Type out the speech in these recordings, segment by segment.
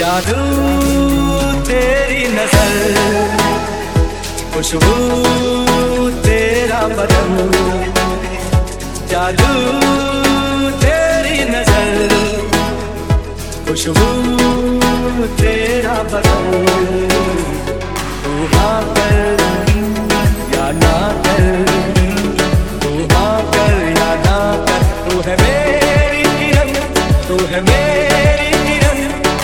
जादू तेरी नजर, खुशबू तेरा बदन, जादू तेरी नजर, खुशबू तेरा बदन। तू हाँ कर या ना कर, तू हाँ कर या ना कर, तू है मेरी किरण, तू है मेरी किरण।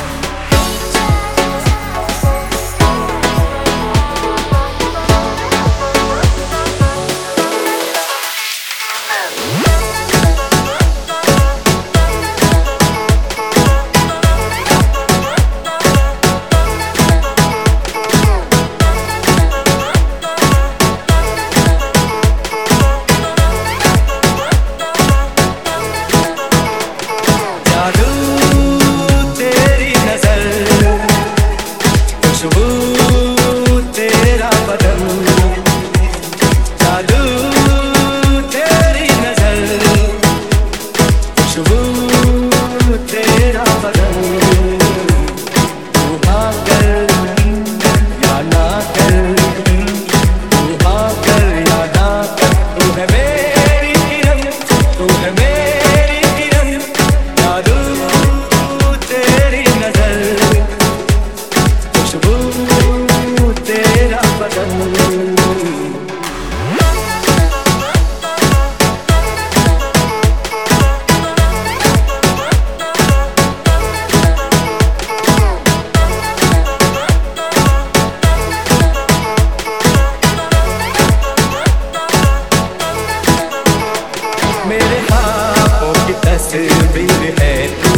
मेरे ख्वाबों की तस्वीर है तू,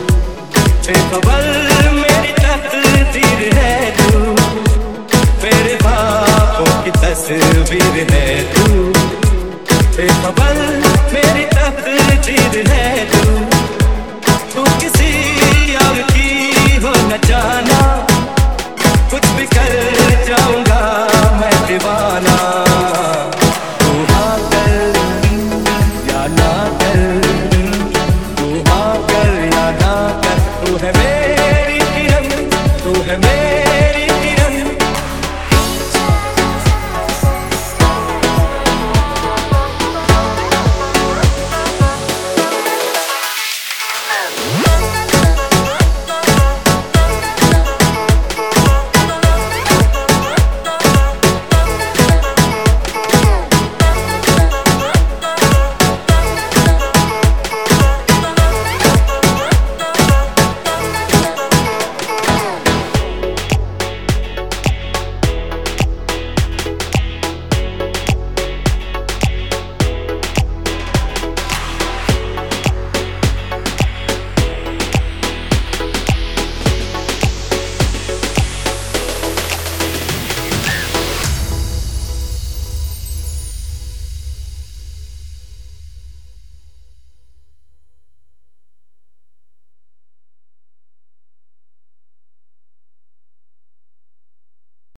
बेखबर मेरी तकदीर है तू, मेरे ख्वाबों की तस्वीर है।